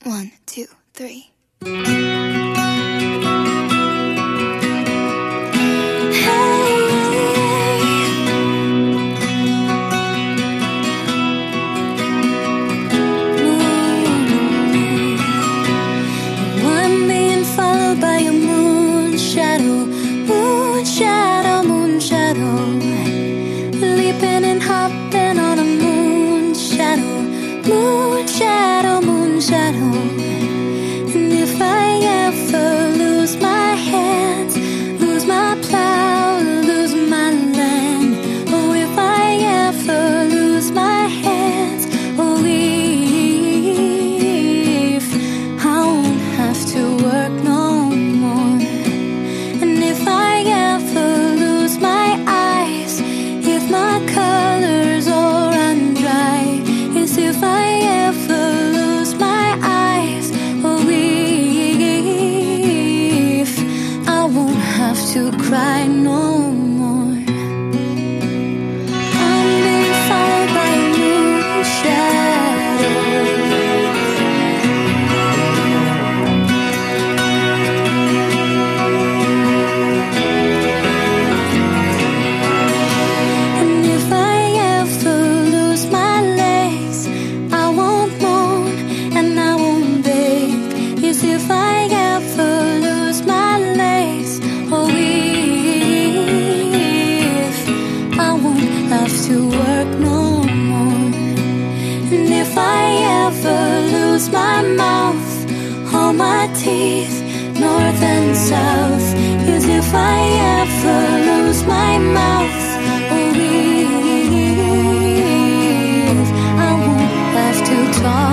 One, two, three. Leaping and hopping on a moon shadow, moon shadow, moon shadow. And if I ever lose my hands, lose my plow, lose my land, oh, if I ever lose my hands, oh, if I won't have to work no more. And if I ever lose my eyes, if my colors all run dry, is if I ever lose my eyes, or if I won't have to cry no more. I'm being followed by a moon shadow. And if I ever lose my legs, I won't moan and I won't beg. Yes, if I ever lose my legs, or if I won't have to work no more. And if I ever lose my mouth, all my teeth, north and south, yes, if I ever lose my mouth, oh, if I won't have to talk